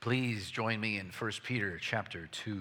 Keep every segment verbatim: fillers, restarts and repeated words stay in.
Please join me in First Peter chapter two.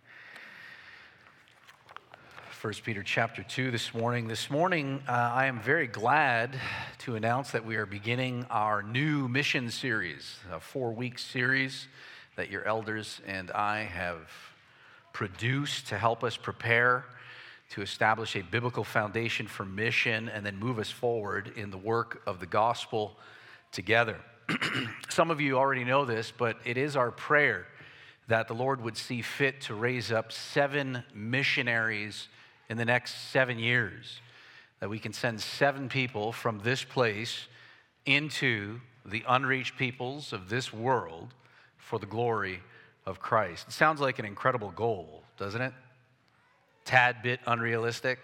First Peter chapter two this morning. This morning, uh, I am very glad to announce that we are beginning our new mission series, a four-week series that your elders and I have produced to help us prepare to establish a biblical foundation for mission and then move us forward in the work of the gospel together. Some of you already know this, but it is our prayer that the Lord would see fit to raise up seven missionaries in the next seven years, that we can send seven people from this place into the unreached peoples of this world for the glory of Christ. It sounds like an incredible goal, doesn't it? Tad bit unrealistic?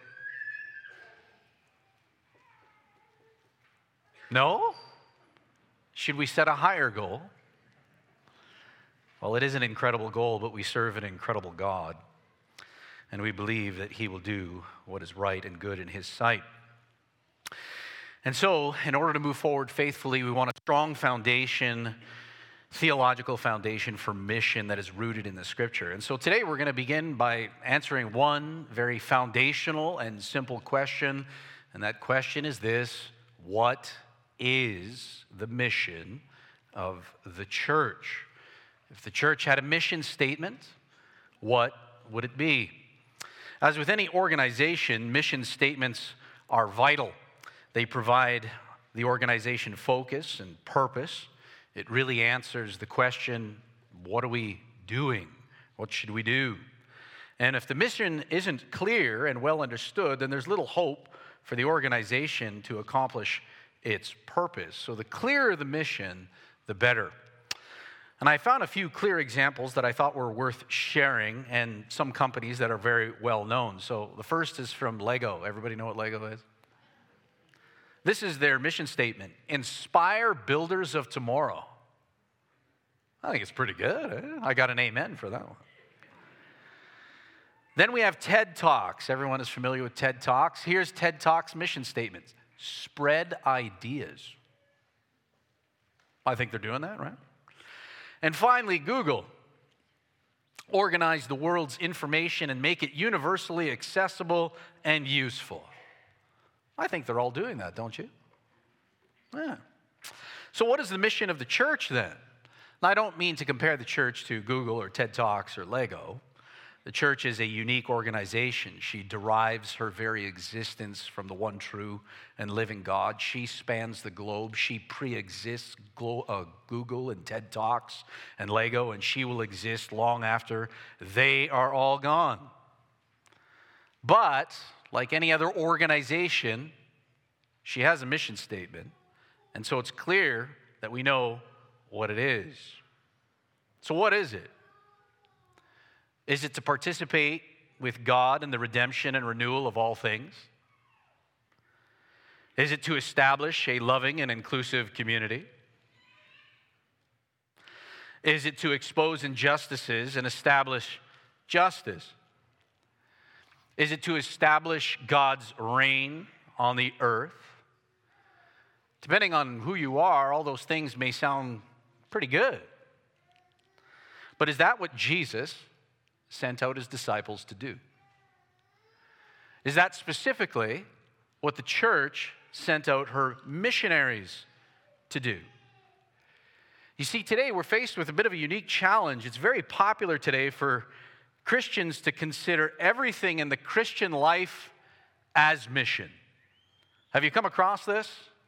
No? Should we set a higher goal? Well, it is an incredible goal, but we serve an incredible God, and we believe that He will do what is right and good in His sight. And so, in order to move forward faithfully, we want a strong foundation, theological foundation for mission that is rooted in the Scripture. And so today we're going to begin by answering one very foundational and simple question, and that question is this: what is the mission of the church? If the church had a mission statement, what would it be? As with any organization, mission statements are vital. They provide the organization focus and purpose. It really answers the question, what are we doing? What should we do? And if the mission isn't clear and well understood, then there's little hope for the organization to accomplish its purpose. So the clearer the mission, the better. And I found a few clear examples that I thought were worth sharing, and some companies that are very well known. So the first is from Lego. Everybody know what Lego is? This is their mission statement: inspire builders of tomorrow. I think it's pretty good. Eh? I got an amen for that one. Then we have TED Talks. Everyone is familiar with TED Talks. Here's TED Talks mission statements: spread ideas. I think they're doing that, right? And finally, Google. Organize the world's information and make it universally accessible and useful. I think they're all doing that, don't you? Yeah. So what is the mission of the church then? Now, I don't mean to compare the church to Google or TED Talks or Lego. The church is a unique organization. She derives her very existence from the one true and living God. She spans the globe. She pre-exists Glo- uh, Google and TED Talks and Lego, and she will exist long after they are all gone. But, like any other organization, she has a mission statement, and so it's clear that we know what it is. So what is it? Is it to participate with God in the redemption and renewal of all things? Is it to establish a loving and inclusive community? Is it to expose injustices and establish justice? Is it to establish God's reign on the earth? Depending on who you are, all those things may sound pretty good. But is that what Jesus sent out his disciples to do? Is that specifically what the church sent out her missionaries to do? You see, today we're faced with a bit of a unique challenge. It's very popular today for Christians to consider everything in the Christian life as mission. Have you come across this?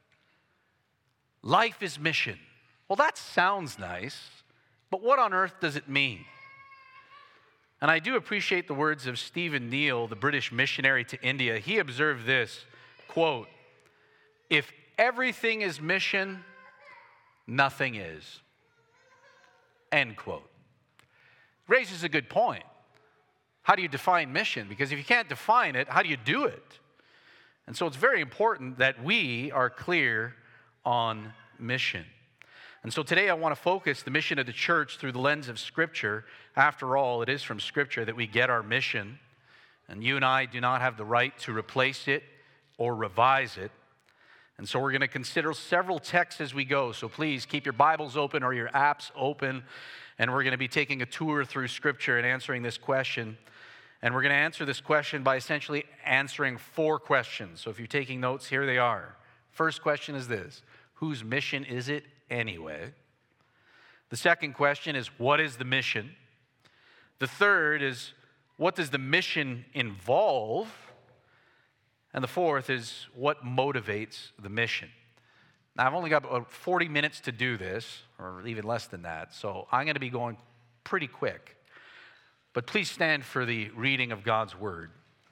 Life is mission. Well, that sounds nice, but what on earth does it mean? And I do appreciate the words of Stephen Neale, the British missionary to India. He observed this, quote, "If everything is mission, nothing is." End quote. Raises a good point. How do you define mission? Because if you can't define it, how do you do it? And so it's very important that we are clear on mission. And so today I want to focus the mission of the church through the lens of Scripture. After all, it is from Scripture that we get our mission, and you and I do not have the right to replace it or revise it. And so we're going to consider several texts as we go. So please keep your Bibles open or your apps open. And we're going to be taking a tour through Scripture and answering this question. And we're going to answer this question by essentially answering four questions. So if you're taking notes, here they are. First question is this: whose mission is it anyway? The second question is, what is the mission? The third is, what does the mission involve? And the fourth is, what motivates the mission? Now, I've only got about forty minutes to do this, or even less than that, so I'm going to be going pretty quick. But please stand for the reading of God's Word.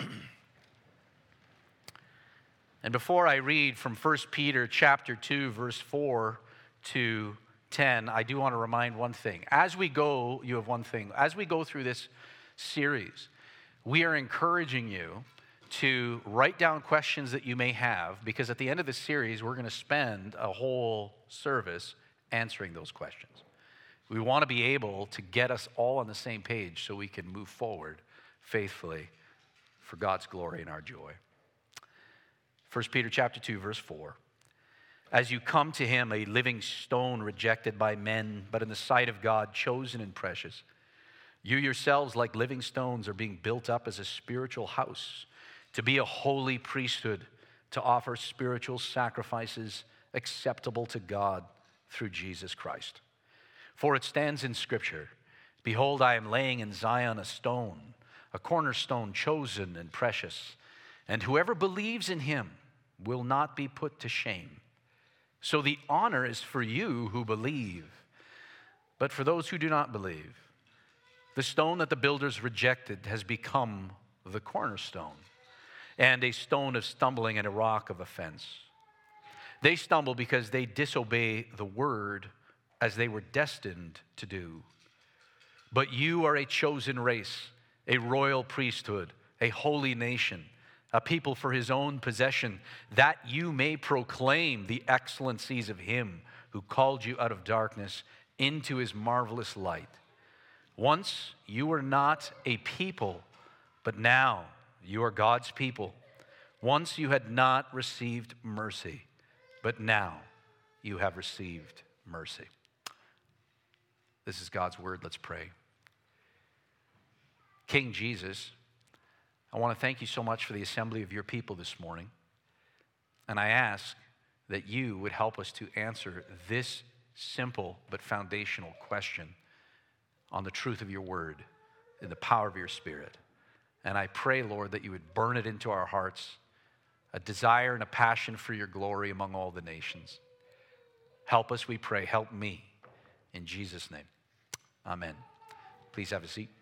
And before I read from First Peter chapter two, verse four to ten, I do want to remind one thing. As we go, you have one thing. As we go through this series, we are encouraging you to write down questions that you may have, because at the end of the series, we're going to spend a whole service answering those questions. We want to be able to get us all on the same page so we can move forward faithfully for God's glory and our joy. First Peter chapter two, verse four. As you come to him, a living stone rejected by men, but in the sight of God, chosen and precious, you yourselves, like living stones, are being built up as a spiritual house, to be a holy priesthood, to offer spiritual sacrifices acceptable to God through Jesus Christ. For it stands in Scripture, behold, I am laying in Zion a stone, a cornerstone chosen and precious, and whoever believes in him will not be put to shame. So the honor is for you who believe, but for those who do not believe, the stone that the builders rejected has become the cornerstone, and a stone of stumbling and a rock of offense. They stumble because they disobey the word as they were destined to do. But you are a chosen race, a royal priesthood, a holy nation, a people for his own possession, that you may proclaim the excellencies of him who called you out of darkness into his marvelous light. Once you were not a people, but now you are God's people. Once you had not received mercy, but now you have received mercy. This is God's word. Let's pray. King Jesus, I want to thank you so much for the assembly of your people this morning. And I ask that you would help us to answer this simple but foundational question on the truth of your word and the power of your Spirit. And I pray, Lord, that you would burn it into our hearts, a desire and a passion for your glory among all the nations. Help us, we pray. Help me. In Jesus' name, amen. Please have a seat.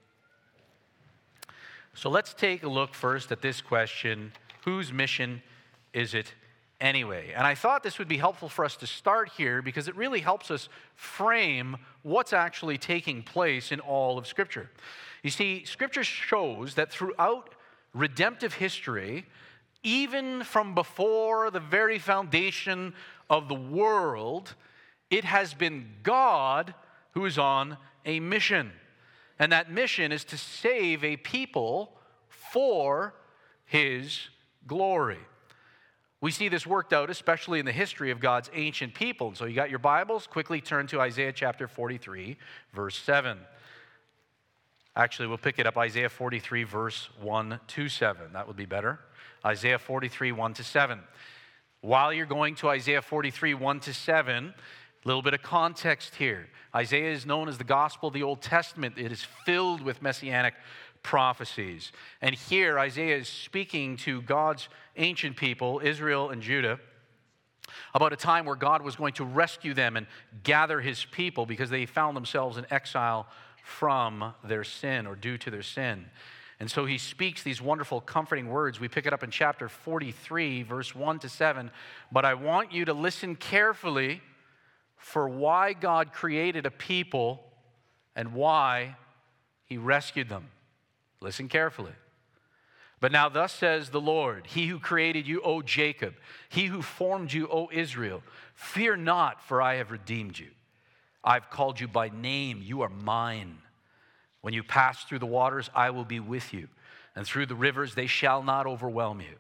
So let's take a look first at this question: whose mission is it anyway? And I thought this would be helpful for us to start here, because it really helps us frame what's actually taking place in all of Scripture. You see, Scripture shows that throughout redemptive history, even from before the very foundation of the world, it has been God who is on a mission. And that mission is to save a people for his glory. We see this worked out, especially in the history of God's ancient people. And so you got your Bibles? Quickly turn to Isaiah chapter forty-three, verse seven. Actually, we'll pick it up, Isaiah forty-three, verse one to seven. That would be better. Isaiah forty-three, one to seven. While you're going to Isaiah forty-three, one to seven, a little bit of context here. Isaiah is known as the gospel of the Old Testament. It is filled with messianic prophecies. And here Isaiah is speaking to God's ancient people, Israel and Judah, about a time where God was going to rescue them and gather his people because they found themselves in exile from their sin, or due to their sin. And so he speaks these wonderful, comforting words. We pick it up in chapter forty-three, verse one to seven. But I want you to listen carefully for why God created a people and why he rescued them. Listen carefully. But now thus says the Lord, he who created you, O Jacob, he who formed you, O Israel, fear not, for I have redeemed you. I've called you by name, you are mine. When you pass through the waters, I will be with you, and through the rivers, they shall not overwhelm you.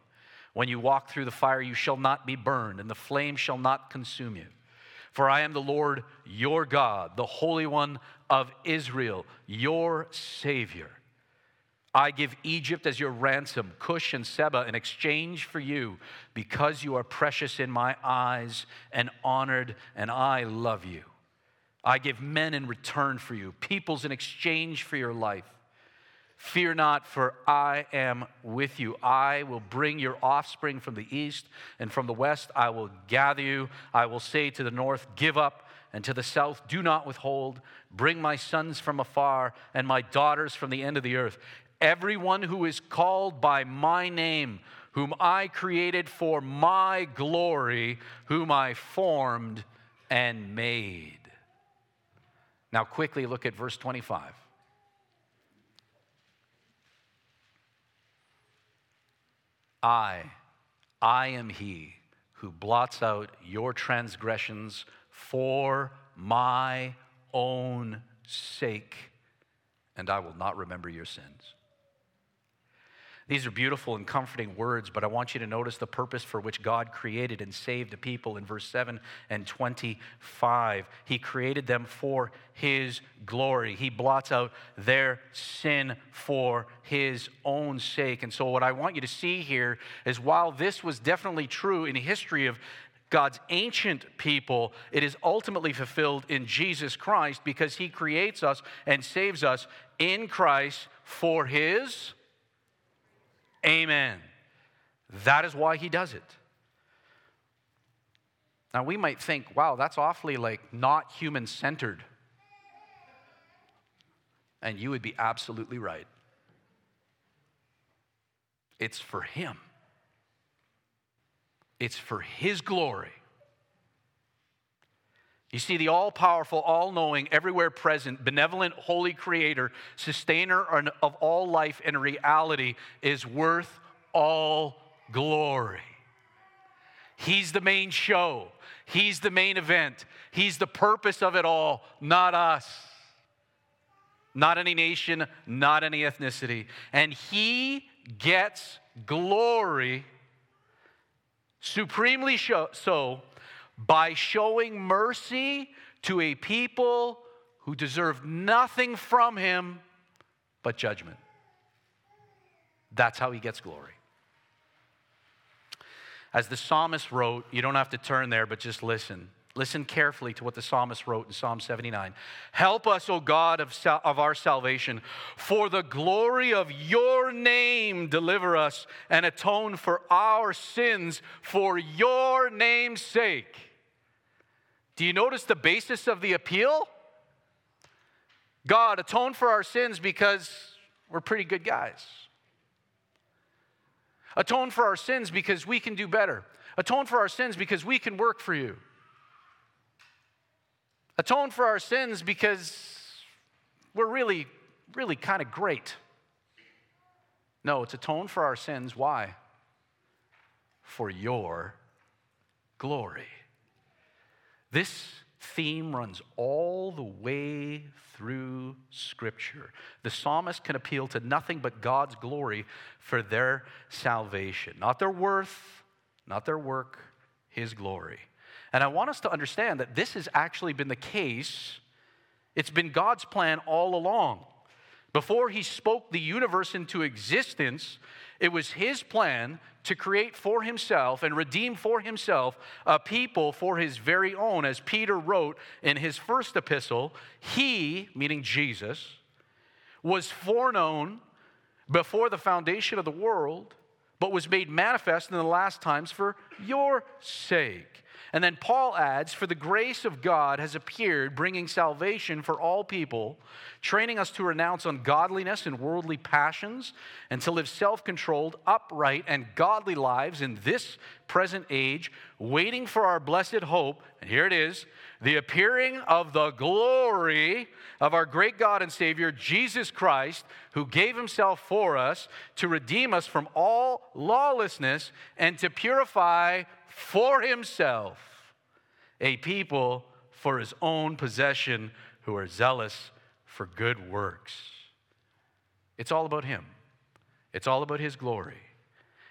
When you walk through the fire, you shall not be burned, and the flame shall not consume you. For I am the Lord your God, the Holy One of Israel, your Savior. I give Egypt as your ransom, Cush and Seba in exchange for you, because you are precious in my eyes and honored, and I love you. I give men in return for you, peoples in exchange for your life. Fear not, for I am with you. I will bring your offspring from the east, and from the west I will gather you. I will say to the north, give up, and to the south, do not withhold. Bring my sons from afar, and my daughters from the end of the earth. Everyone who is called by my name, whom I created for my glory, whom I formed and made. Now quickly look at verse twenty-five. I, I am he who blots out your transgressions for my own sake, and I will not remember your sins. These are beautiful and comforting words, but I want you to notice the purpose for which God created and saved a people in verse seven and twenty-five. He created them for his glory. He blots out their sin for his own sake. And so what I want you to see here is, while this was definitely true in the history of God's ancient people, it is ultimately fulfilled in Jesus Christ, because he creates us and saves us in Christ for his amen. That is why he does it. Now we might think, wow, that's awfully like not human-centered. And you would be absolutely right. It's for him. It's for his glory. You see, the all-powerful, all-knowing, everywhere present, benevolent, holy creator, sustainer of all life and reality is worth all glory. He's the main show. He's the main event. He's the purpose of it all, not us. Not any nation, not any ethnicity. And he gets glory, supremely so, by showing mercy to a people who deserve nothing from him but judgment. That's how he gets glory. As the psalmist wrote, you don't have to turn there, but just listen. Listen carefully to what the psalmist wrote in Psalm seventy-nine. Help us, O God of, sal- of our salvation. For the glory of your name, deliver us and atone for our sins for your name's sake. Do you notice the basis of the appeal? God, atone for our sins because we're pretty good guys. Atone for our sins because we can do better. Atone for our sins because we can work for you. Atone for our sins because we're really, really kind of great. No, it's atone for our sins. Why? For your glory. This theme runs all the way through Scripture. The psalmist can appeal to nothing but God's glory for their salvation. Not their worth, not their work, his glory. And I want us to understand that this has actually been the case. It's been God's plan all along. Before he spoke the universe into existence, it was his plan to create for himself and redeem for himself a people for his very own. As Peter wrote in his first epistle, he, meaning Jesus, was foreknown before the foundation of the world, but was made manifest in the last times for your sake. And then Paul adds, for the grace of God has appeared, bringing salvation for all people, training us to renounce ungodliness and worldly passions, and to live self-controlled, upright, and godly lives in this present age, waiting for our blessed hope, and here it is, the appearing of the glory of our great God and Savior, Jesus Christ, who gave himself for us to redeem us from all lawlessness and to purify for himself a people for his own possession who are zealous for good works. It's all about him. It's all about his glory.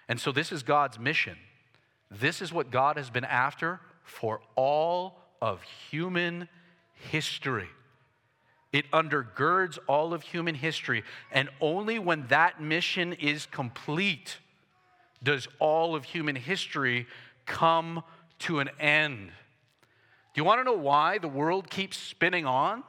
And so this is God's mission. This is what God has been after for all of human history. It undergirds all of human history. And only when that mission is complete does all of human history come to an end. Do you want to know why the world keeps spinning on?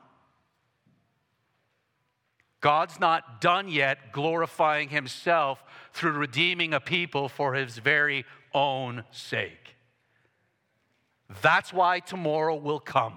God's not done yet glorifying himself through redeeming a people for his very own sake. That's why tomorrow will come.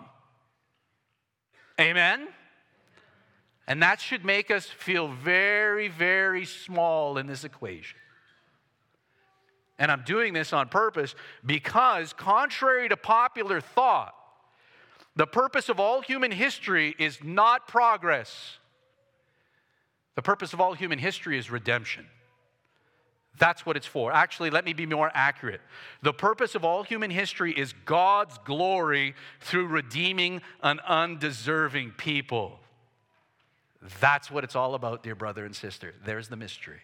Amen? And that should make us feel very, very small in this equation. And I'm doing this on purpose because, contrary to popular thought, the purpose of all human history is not progress. The purpose of all human history is redemption. That's what it's for. Actually, let me be more accurate. The purpose of all human history is God's glory through redeeming an undeserving people. That's what it's all about, dear brother and sister. There's the mystery.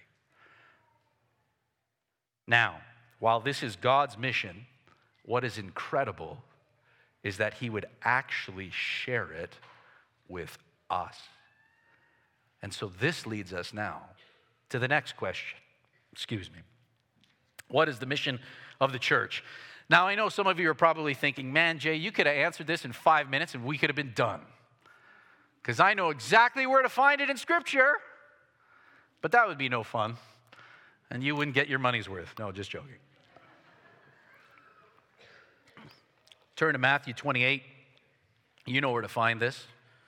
Now, while this is God's mission, what is incredible is that he would actually share it with us. And so this leads us now to the next question. Excuse me. What is the mission of the church? Now, I know some of you are probably thinking, man, Jay, you could have answered this in five minutes and we could have been done. Because I know exactly where to find it in Scripture. But that would be no fun. And you wouldn't get your money's worth. No, just joking. Turn to Matthew twenty-eight. You know where to find this.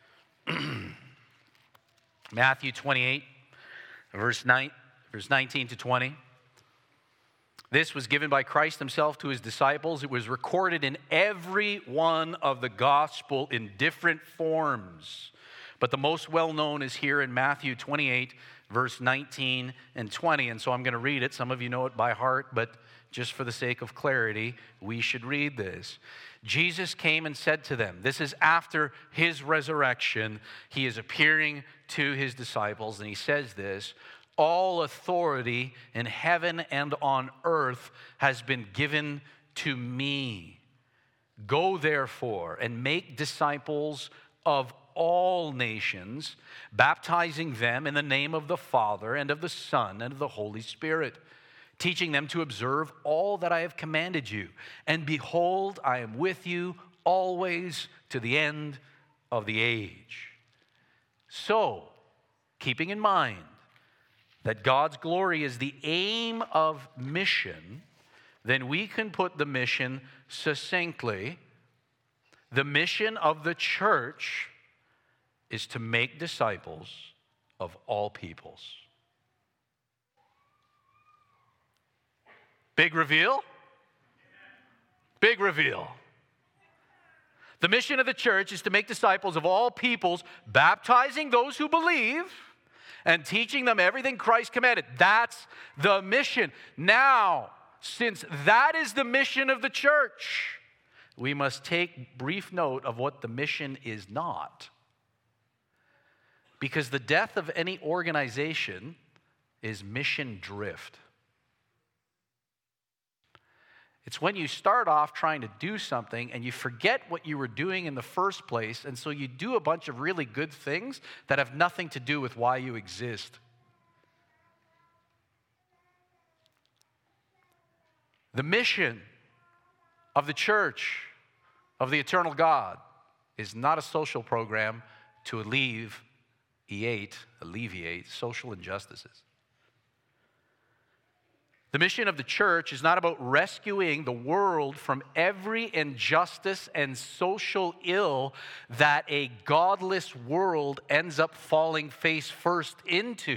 Matthew twenty-eight, verse nine, verse nineteen to twenty. This was given by Christ himself to his disciples. It was recorded in every one of the gospel in different forms. But the most well-known is here in Matthew twenty-eight, verse nineteen and twenty. And so I'm going to read it. Some of you know it by heart, but just for the sake of clarity, we should read this. Jesus came and said to them, this is after his resurrection. He is appearing to his disciples, and he says this, all authority in heaven and on earth has been given to me. Go therefore and make disciples of all nations, baptizing them in the name of the Father and of the Son and of the Holy Spirit, teaching them to observe all that I have commanded you. And behold, I am with you always to the end of the age. So, keeping in mind that God's glory is the aim of mission, then we can put the mission succinctly. The mission of the church is to make disciples of all peoples. Big reveal? Big reveal. The mission of the church is to make disciples of all peoples, baptizing those who believe and teaching them everything Christ commanded. That's the mission. Now, since that is the mission of the church, we must take brief note of what the mission is not. Because the death of any organization is mission drift. It's when you start off trying to do something and you forget what you were doing in the first place, and so you do a bunch of really good things that have nothing to do with why you exist. The mission of the church of the eternal God is not a social program to alleviate, alleviate social injustices. The mission of the church is not about rescuing the world from every injustice and social ill that a godless world ends up falling face first into.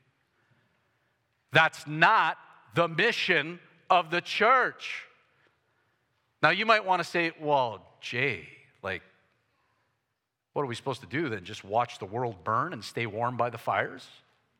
That's not the mission of the church. Now you might want to say, well, Jay, like, what are we supposed to do then? Just watch the world burn and stay warm by the fires?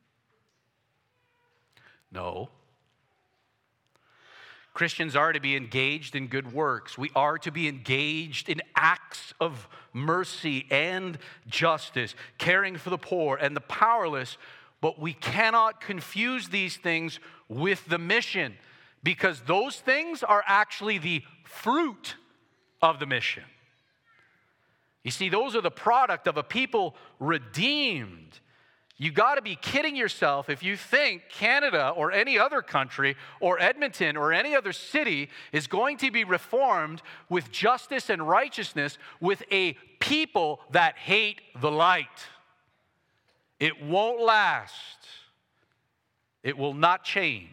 No. Christians are to be engaged in good works. We are to be engaged in acts of mercy and justice, caring for the poor and the powerless, But we cannot confuse these things with the mission, because those things are actually the fruit of the mission. You see, those are the product of a people redeemed. You got to be kidding yourself if you think Canada or any other country or Edmonton or any other city is going to be reformed with justice and righteousness with a people that hate the light. It won't last. It will not change.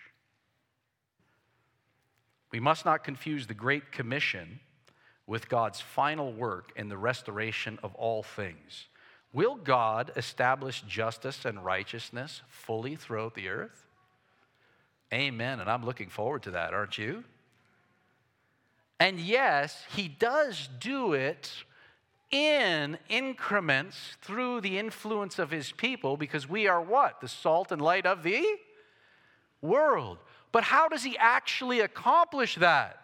We must not confuse the Great Commission with God's final work in the restoration of all things. Will God establish justice and righteousness fully throughout the earth? Amen, and I'm looking forward to that, aren't you? And yes, he does do it in increments through the influence of his people, because we are what? The salt and light of the world. But how does he actually accomplish that?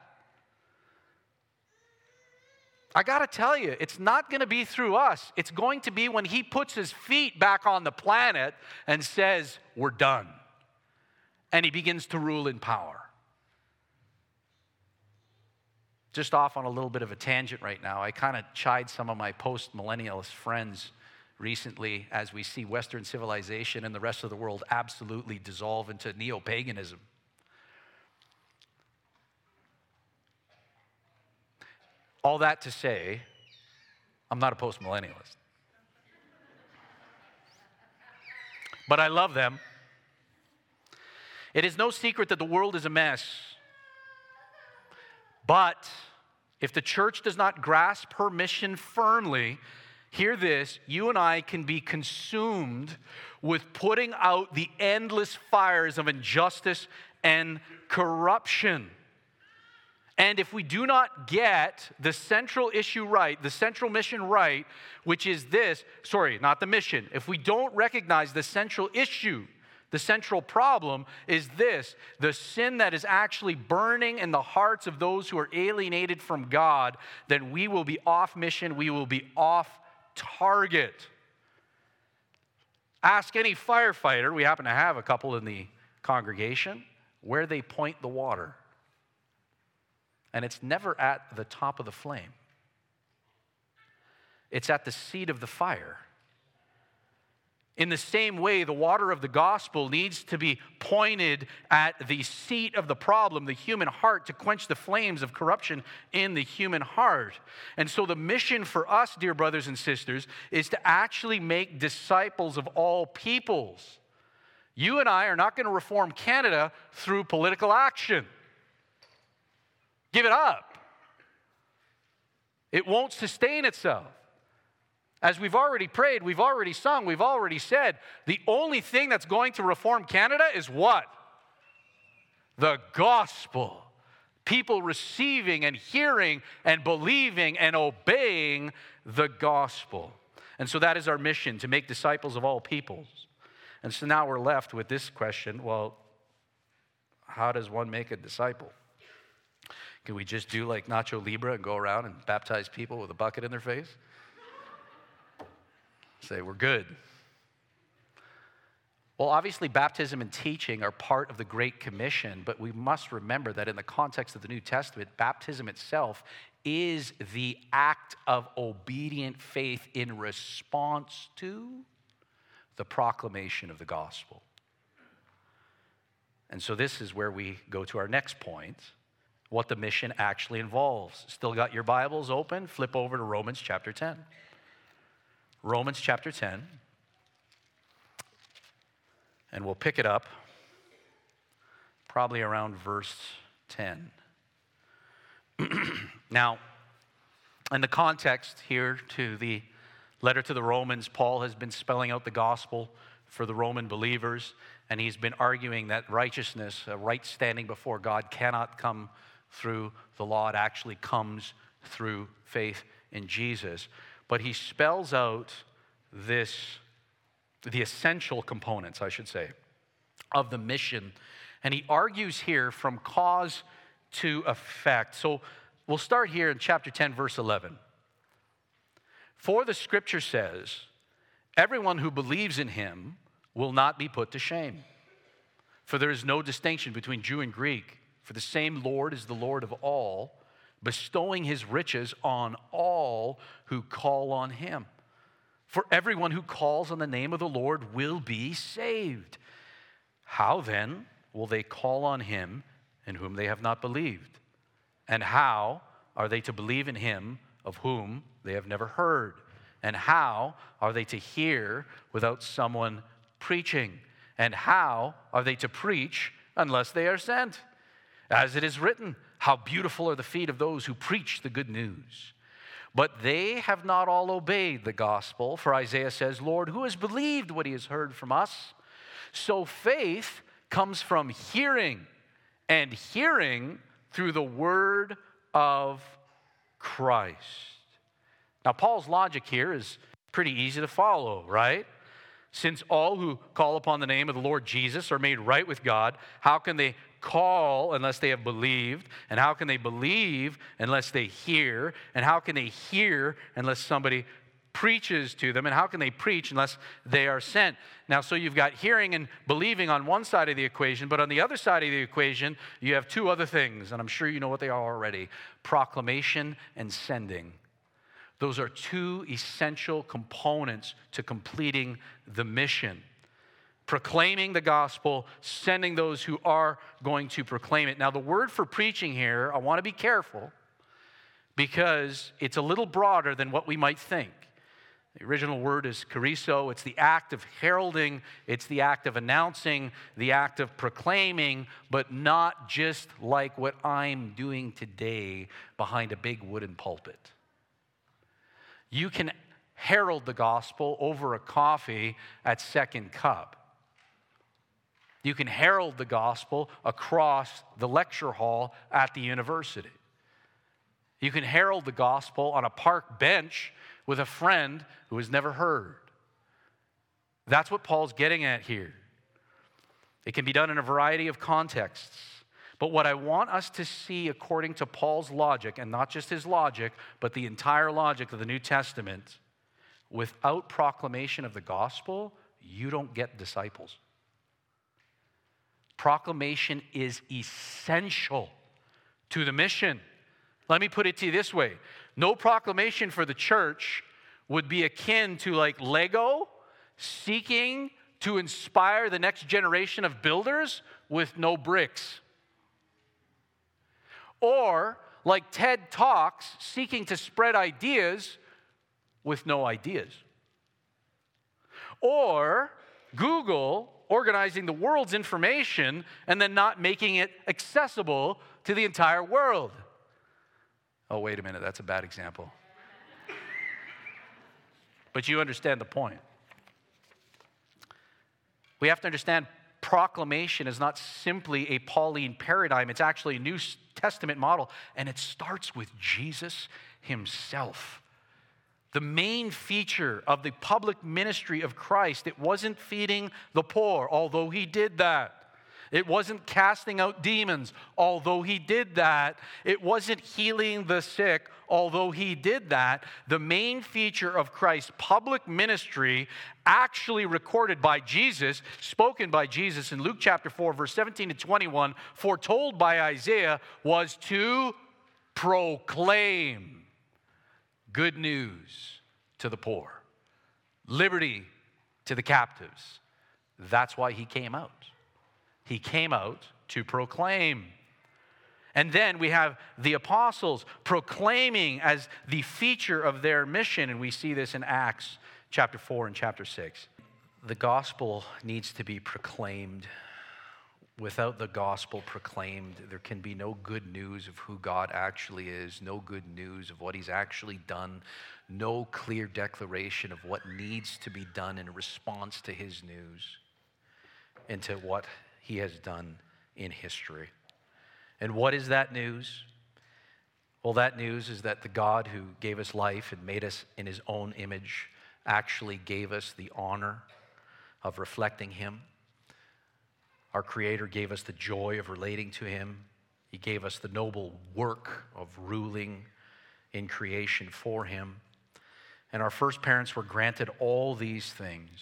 I got to tell you, it's not going to be through us. It's going to be when he puts his feet back on the planet and says, we're done. And he begins to rule in power. Just off on a little bit of a tangent right now, I kind of chide some of my post-millennialist friends recently as we see Western civilization and the rest of the world absolutely dissolve into neo-paganism. All that to say, I'm not a post-millennialist. But I love them. It is no secret that the world is a mess. But if the church does not grasp her mission firmly, hear this, you and I can be consumed with putting out the endless fires of injustice and corruption. And if we do not get the central issue right, the central mission right, which is this, sorry, not the mission. If we don't recognize the central issue, the central problem is this, the sin that is actually burning in the hearts of those who are alienated from God, then we will be off mission, we will be off target. Ask any firefighter, we happen to have a couple in the congregation, where they point the water. And it's never at the top of the flame. It's at the seat of the fire. In the same way, the water of the gospel needs to be pointed at the seat of the problem, the human heart, to quench the flames of corruption in the human heart. And so the mission for us, dear brothers and sisters, is to actually make disciples of all peoples. You and I are not going to reform Canada through political action. Give it up. It won't sustain itself. As we've already prayed, we've already sung, we've already said, the only thing that's going to reform Canada is what? The gospel. People receiving and hearing and believing and obeying the gospel. And so that is our mission, to make disciples of all peoples. And so now we're left with this question, well, how does one make a disciple? Can we just do like Nacho Libre and go around and baptize people with a bucket in their face? Say, we're good. Well, obviously, baptism and teaching are part of the Great Commission, but we must remember that in the context of the New Testament, baptism itself is the act of obedient faith in response to the proclamation of the gospel. And so this is where we go to our next point, what the mission actually involves. Still got your Bibles open? Flip over to Romans chapter ten. Romans chapter ten. And we'll pick it up probably around verse ten. Now, in the context here to the letter to the Romans, Paul has been spelling out the gospel for the Roman believers, and he's been arguing that righteousness, a right standing before God, cannot come through the law. It actually comes through faith in Jesus. But he spells out this, the essential components, I should say, of the mission. And he argues here from cause to effect. So we'll start here in chapter ten, verse eleven. For the scripture says, everyone who believes in him will not be put to shame. For there is no distinction between Jew and Greek, for the same Lord is the Lord of all, bestowing his riches on all who call on him. For everyone who calls on the name of the Lord will be saved. How then will they call on him in whom they have not believed? And how are they to believe in him of whom they have never heard? And how are they to hear without someone preaching? And how are they to preach unless they are sent? As it is written, how beautiful are the feet of those who preach the good news. But they have not all obeyed the gospel. For Isaiah says, Lord, who has believed what he has heard from us? So faith comes from hearing, and hearing through the word of Christ. Now, Paul's logic here is pretty easy to follow, right? Since all who call upon the name of the Lord Jesus are made right with God, how can they call unless they have believed? And how can they believe unless they hear? And how can they hear unless somebody preaches to them? And how can they preach unless they are sent? Now, so you've got hearing and believing on one side of the equation, but on the other side of the equation, you have two other things, and I'm sure you know what they are already: proclamation and sending. Those are two essential components to completing the mission. Proclaiming the gospel, sending those who are going to proclaim it. Now, the word for preaching here, I want to be careful because it's a little broader than what we might think. The original word is chariso. It's the act of heralding. It's the act of announcing, the act of proclaiming, but not just like what I'm doing today behind a big wooden pulpit. You can herald the gospel over a coffee at Second Cup. You can herald the gospel across the lecture hall at the university. You can herald the gospel on a park bench with a friend who has never heard. That's what Paul's getting at here. It can be done in a variety of contexts. But what I want us to see according to Paul's logic, and not just his logic, but the entire logic of the New Testament, without proclamation of the gospel, you don't get disciples. Proclamation is essential to the mission. Let me put it to you this way. No proclamation for the church would be akin to like Lego seeking to inspire the next generation of builders with no bricks. Or like TED Talks seeking to spread ideas with no ideas. Or Google organizing the world's information and then not making it accessible to the entire world. Oh, wait a minute, that's a bad example. But you understand the point. We have to understand proclamation is not simply a Pauline paradigm. It's actually a New Testament model, and it starts with Jesus himself. The main feature of the public ministry of Christ, it wasn't feeding the poor, although he did that. It wasn't casting out demons, although he did that. It wasn't healing the sick, although he did that. The main feature of Christ's public ministry, actually recorded by Jesus, spoken by Jesus in Luke chapter four, verse seventeen to twenty-one, foretold by Isaiah, was to proclaim good news to the poor, liberty to the captives. That's why he came out. He came out to proclaim. And then we have the apostles proclaiming as the feature of their mission, and we see this in Acts chapter four and chapter six. The gospel needs to be proclaimed. Without the gospel proclaimed, there can be no good news of who God actually is, no good news of what he's actually done, no clear declaration of what needs to be done in response to his news and to what he has done in history. And what is that news? Well, that news is that the God who gave us life and made us in his own image actually gave us the honor of reflecting him. Our Creator gave us the joy of relating to him. He gave us the noble work of ruling in creation for him. And our first parents were granted all these things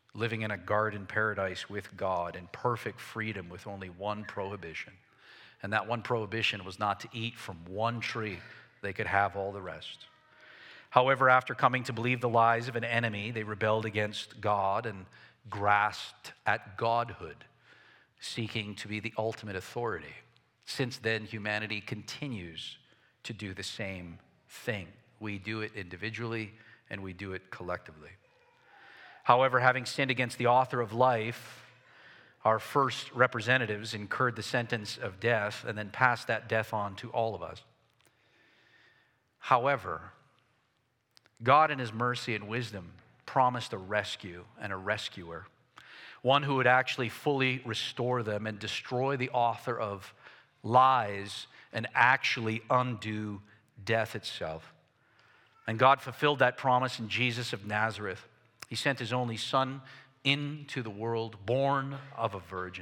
living in a garden paradise with God in perfect freedom with only one prohibition. And that one prohibition was not to eat from one tree. They could have all the rest. However, after coming to believe the lies of an enemy, they rebelled against God and grasped at godhood, seeking to be the ultimate authority. Since then, humanity continues to do the same thing. We do it individually and we do it collectively. However, having sinned against the author of life, our first representatives incurred the sentence of death and then passed that death on to all of us. However, God in his mercy and wisdom promised a rescue and a rescuer, one who would actually fully restore them and destroy the author of lies and actually undo death itself. And God fulfilled that promise in Jesus of Nazareth. He sent his only Son into the world, born of a virgin.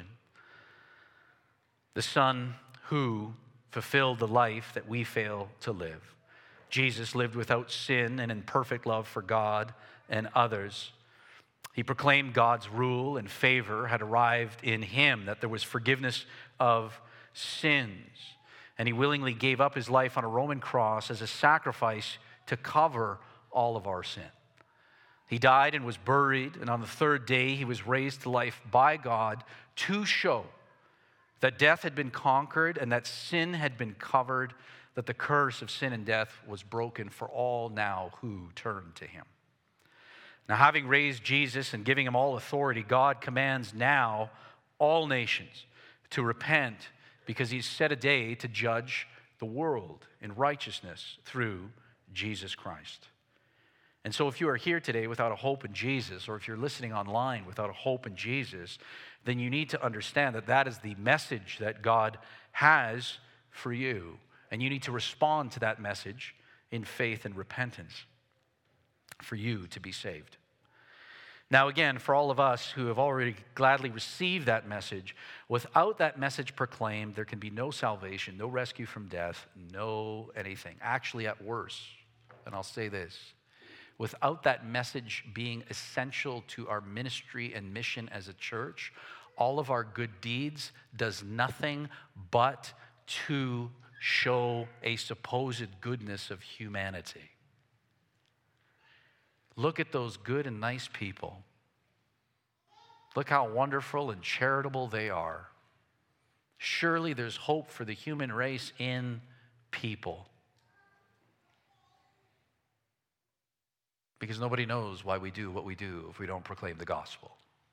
The Son who fulfilled the life that we fail to live. Jesus lived without sin and in perfect love for God and others. He proclaimed God's rule and favor had arrived in him, that there was forgiveness of sins. And he willingly gave up his life on a Roman cross as a sacrifice to cover all of our sin. He died and was buried, and on the third day he was raised to life by God to show that death had been conquered and that sin had been covered, that the curse of sin and death was broken for all now who turn to him. Now, having raised Jesus and giving him all authority, God commands now all nations to repent, because he's set a day to judge the world in righteousness through Jesus Christ. And so if you are here today without a hope in Jesus, or if you're listening online without a hope in Jesus, then you need to understand that that is the message that God has for you. And you need to respond to that message in faith and repentance for you to be saved. Now again, for all of us who have already gladly received that message, without that message proclaimed, there can be no salvation, no rescue from death, no anything. Actually, at worst, and I'll say this, without that message being essential to our ministry and mission as a church, all of our good deeds does nothing but to show a supposed goodness of humanity. Look at those good and nice people. Look how wonderful and charitable they are. Surely there's hope for the human race in people. Because nobody knows why we do what we do if we don't proclaim the gospel.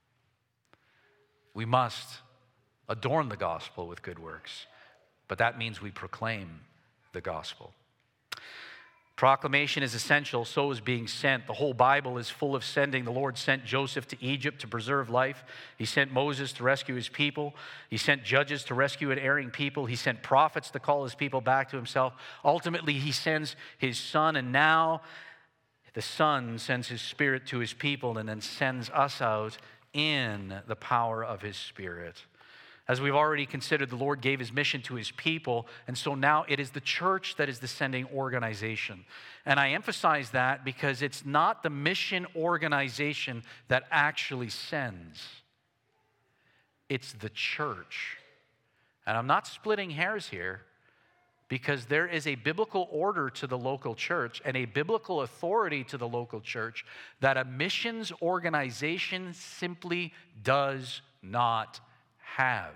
We must adorn the gospel with good works, but that means we proclaim the gospel. Proclamation is essential, so is being sent. The whole Bible is full of sending. The Lord sent Joseph to Egypt to preserve life. He sent Moses to rescue his people. He sent judges to rescue an erring people. He sent prophets to call his people back to himself. Ultimately, he sends his Son, and now the Son sends his Spirit to his people and then sends us out in the power of his Spirit. As we've already considered, the Lord gave his mission to his people, and so now it is the church that is the sending organization. And I emphasize that because it's not the mission organization that actually sends. It's the church. And I'm not splitting hairs here, because there is a biblical order to the local church and a biblical authority to the local church that a missions organization simply does not have.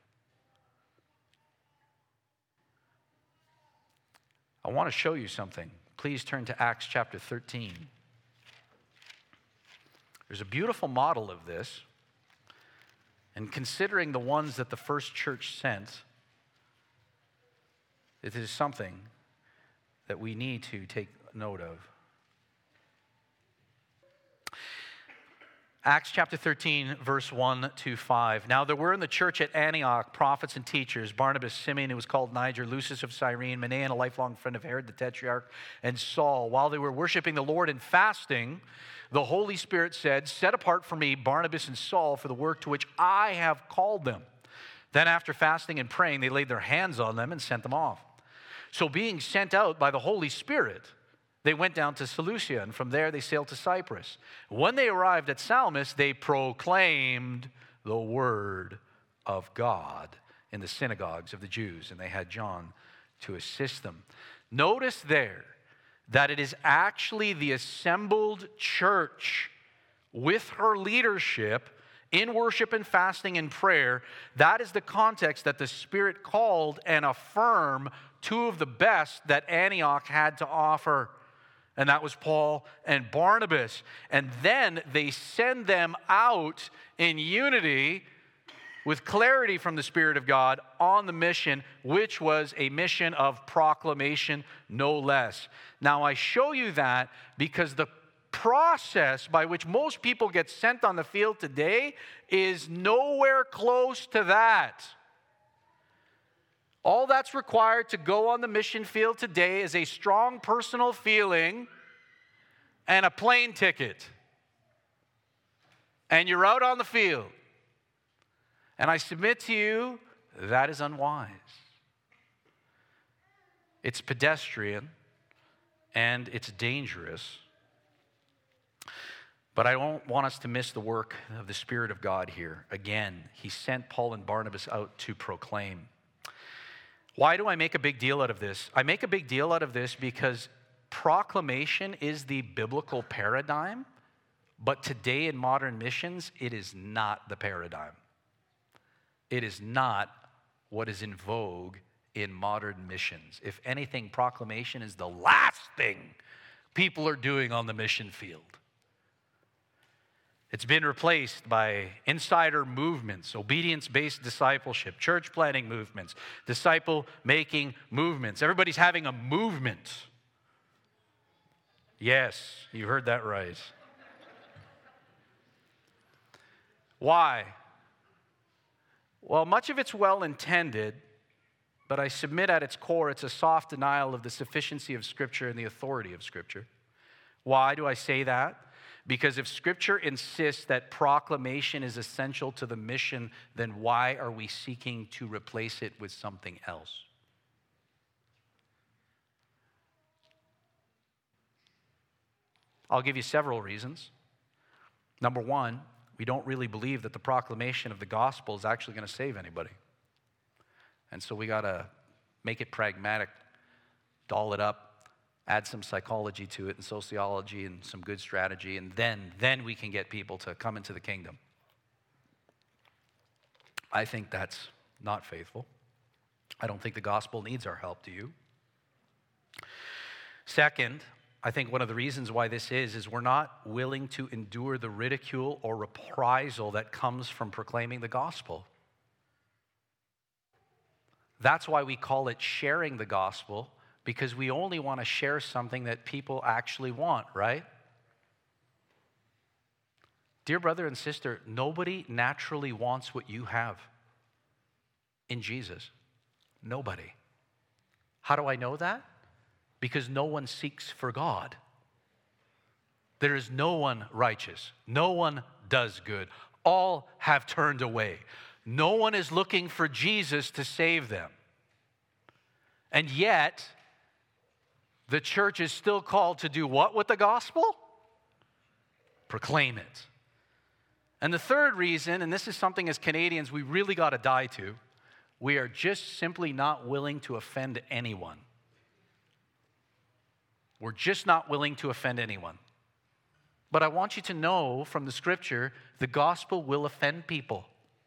I want to show you something. Please turn to Acts chapter thirteen. There's a beautiful model of this. And considering the ones that the first church sent, it is something that we need to take note of. Acts chapter thirteen, verse one to five. Now there were in the church at Antioch prophets and teachers, Barnabas, Simeon, who was called Niger, Lucius of Cyrene, Manaen, a lifelong friend of Herod the Tetrarch, and Saul. While they were worshiping the Lord and fasting, the Holy Spirit said, "Set apart for me Barnabas and Saul for the work to which I have called them." Then after fasting and praying, they laid their hands on them and sent them off. So being sent out by the Holy Spirit, They went down to Seleucia, and from there they sailed to Cyprus. When they arrived at Salamis, they proclaimed the word of God in the synagogues of the Jews, and they had John to assist them. Notice there that it is actually the assembled church with her leadership in worship and fasting and prayer. That is the context that the Spirit called and affirmed two of the best that Antioch had to offer. And that was Paul and Barnabas. And then they send them out in unity with clarity from the Spirit of God on the mission, which was a mission of proclamation, no less. Now, I show you that because the process by which most people get sent on the field today is nowhere close to that. All that's required to go on the mission field today is a strong personal feeling and a plane ticket. And you're out on the field. And I submit to you, that is unwise. It's pedestrian and it's dangerous. But I don't want us to miss the work of the Spirit of God here. Again, He sent Paul and Barnabas out to proclaim. Why do I make a big deal out of this? I make a big deal out of this because proclamation is the biblical paradigm, but today in modern missions, it is not the paradigm. It is not what is in vogue in modern missions. If anything, proclamation is the last thing people are doing on the mission field. It's been replaced by insider movements, obedience-based discipleship, church planting movements, disciple-making movements. Everybody's having a movement. Yes, you heard that right. Why? Well, much of it's well-intended, but I submit at its core it's a soft denial of the sufficiency of Scripture and the authority of Scripture. Why do I say that? Because if Scripture insists that proclamation is essential to the mission, then why are we seeking to replace it with something else? I'll give you several reasons. Number one, we don't really believe that the proclamation of the gospel is actually going to save anybody. And so we got to make it pragmatic, doll it up, add some psychology to it and sociology and some good strategy, and then, then we can get people to come into the kingdom. I think that's not faithful. I don't think the gospel needs our help, do you? Second, I think one of the reasons why this is, is we're not willing to endure the ridicule or reprisal that comes from proclaiming the gospel. That's why we call it sharing the gospel, because we only want to share something that people actually want, right? Dear brother and sister, nobody naturally wants what you have in Jesus. Nobody. How do I know that? Because no one seeks for God. There is no one righteous. No one does good. All have turned away. No one is looking for Jesus to save them. And yet, the church is still called to do what with the gospel? Proclaim it. And the third reason, and this is something as Canadians we really got to die to, we are just simply not willing to offend anyone. We're just not willing to offend anyone. But I want you to know from the Scripture, the gospel will offend people.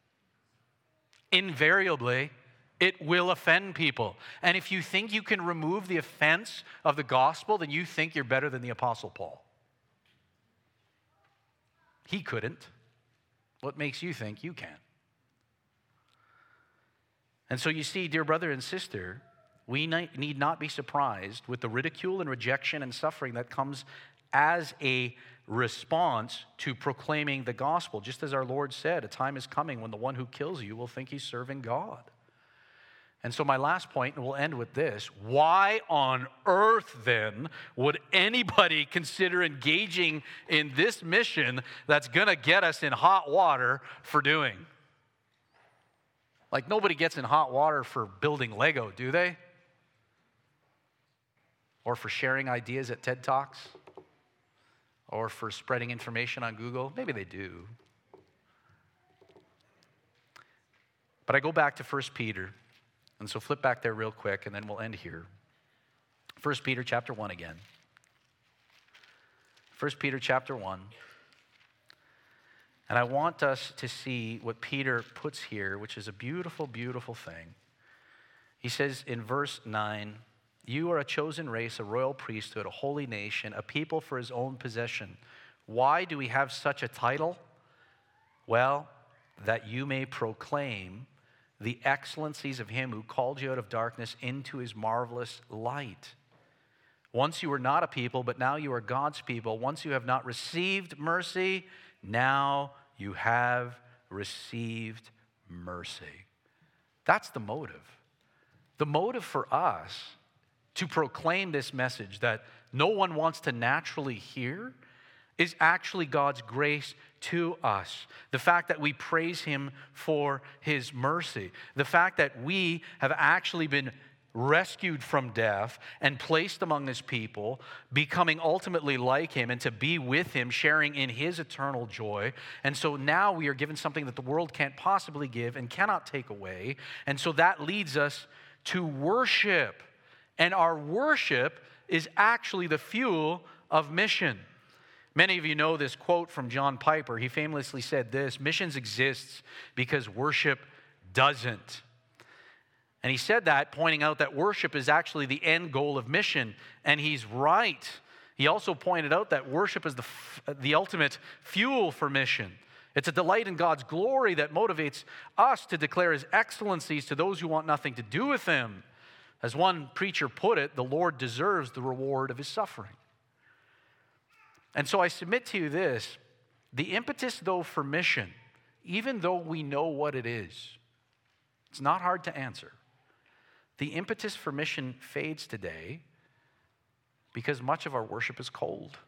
Invariably, it will offend people. And if you think you can remove the offense of the gospel, then you think you're better than the Apostle Paul. He couldn't. What makes you think you can? And so you see, dear brother and sister, we need not be surprised with the ridicule and rejection and suffering that comes as a response to proclaiming the gospel. Just as our Lord said, a time is coming when the one who kills you will think he's serving God. And so my last point, and we'll end with this, why on earth then would anybody consider engaging in this mission that's going to get us in hot water for doing? Like nobody gets in hot water for building Lego, do they? or for sharing ideas at TED Talks, or for spreading information on Google. Maybe they do. But I go back to First Peter, and so flip back there real quick, and then we'll end here. First Peter chapter one again. First Peter chapter one. And I want us to see what Peter puts here, which is a beautiful, beautiful thing. He says in verse nine, "You are a chosen race, a royal priesthood, a holy nation, a people for his own possession." Why do we have such a title? Well, that you may proclaim the excellencies of him who called you out of darkness into his marvelous light. Once you were not a people, but now you are God's people. Once you have not received mercy, now you have received mercy. That's the motive. The motive for us to proclaim this message that no one wants to naturally hear is actually God's grace to us. The fact that we praise him for his mercy. The fact that we have actually been rescued from death and placed among his people, becoming ultimately like him and to be with him, sharing in his eternal joy. And so now we are given something that the world can't possibly give and cannot take away. And so that leads us to worship. And our worship is actually the fuel of mission. Many of you know this quote from John Piper. He famously said this: "Missions exists because worship doesn't." And he said that, pointing out that worship is actually the end goal of mission. And he's right. He also pointed out that worship is the, the ultimate fuel for mission. It's a delight in God's glory that motivates us to declare his excellencies to those who want nothing to do with him. As one preacher put it, the Lord deserves the reward of his suffering. And so I submit to you this: the impetus, though, for mission, even though we know what it is, it's not hard to answer. The impetus for mission fades today because much of our worship is cold.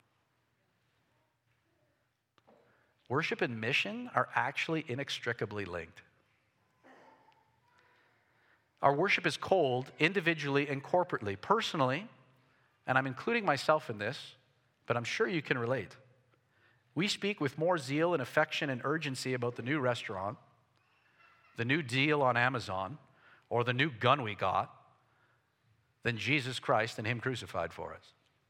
Worship and mission are actually inextricably linked. Our worship is cold individually and corporately. Personally, and I'm including myself in this, but I'm sure you can relate. We speak with more zeal and affection and urgency about the new restaurant, the new deal on Amazon, or the new gun we got than Jesus Christ and him crucified for us.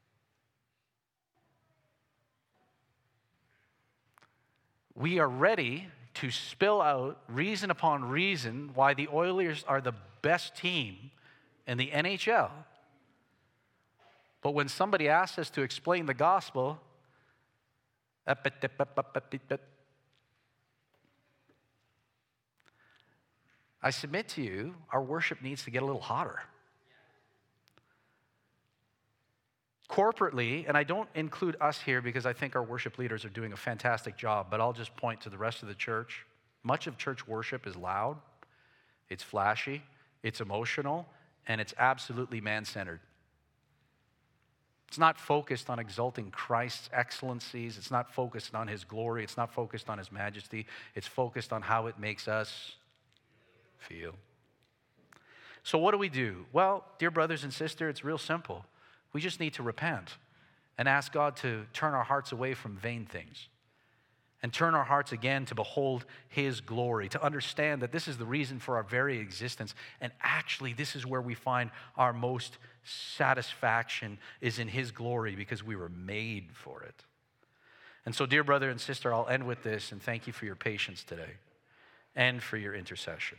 We are ready to spill out reason upon reason why the Oilers are the best team in the N H L. But when somebody asks us to explain the gospel, I submit to you, our worship needs to get a little hotter. Corporately, and I don't include us here because I think our worship leaders are doing a fantastic job, but I'll just point to the rest of the church. Much of church worship is loud, it's flashy, it's emotional, and it's absolutely man-centered. It's not focused on exalting Christ's excellencies. It's not focused on his glory. It's not focused on his majesty. It's focused on how it makes us feel. So what do we do? Well, dear brothers and sisters, it's real simple. We just need to repent and ask God to turn our hearts away from vain things and turn our hearts again to behold his glory, to understand that this is the reason for our very existence. And actually, this is where we find our most satisfaction, is in his glory, because we were made for it. And so, dear brother and sister, I'll end with this, and thank you for your patience today and for your intercession.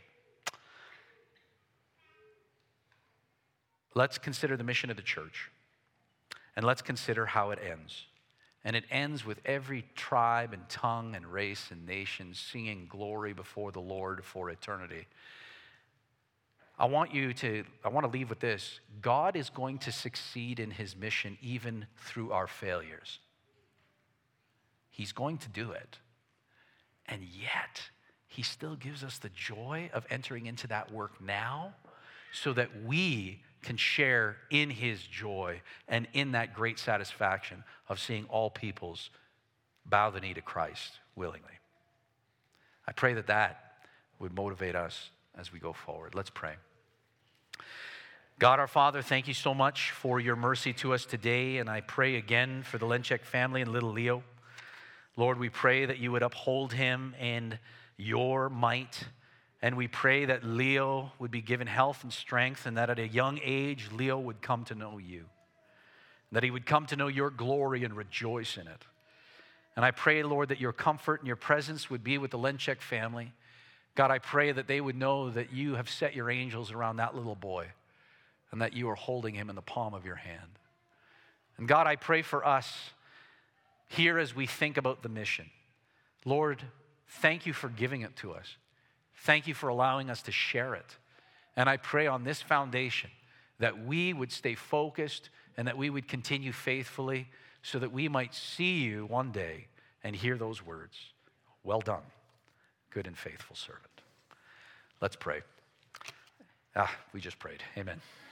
Let's consider the mission of the church, and let's consider how it ends. And it ends with every tribe and tongue and race and nation singing glory before the Lord for eternity. I want you to, I want to leave with this. God is going to succeed in his mission even through our failures. He's going to do it. And yet, he still gives us the joy of entering into that work now so that we can share in his joy and in that great satisfaction of seeing all peoples bow the knee to Christ willingly. I pray that that would motivate us as we go forward. Let's pray. God our Father, thank you so much for your mercy to us today, and I pray again for the Lenchek family and little Leo. Lord, we pray that you would uphold him in your might, and we pray that Leo would be given health and strength, and that at a young age, Leo would come to know you, that he would come to know your glory and rejoice in it. And I pray, Lord, that your comfort and your presence would be with the Lenchek family. God, I pray that they would know that you have set your angels around that little boy, and that you are holding him in the palm of your hand. And God, I pray for us here as we think about the mission. Lord, thank you for giving it to us. Thank you for allowing us to share it. And I pray on this foundation that we would stay focused and that we would continue faithfully so that we might see you one day and hear those words. Well done, good and faithful servant. Let's pray. Ah, we just prayed. Amen.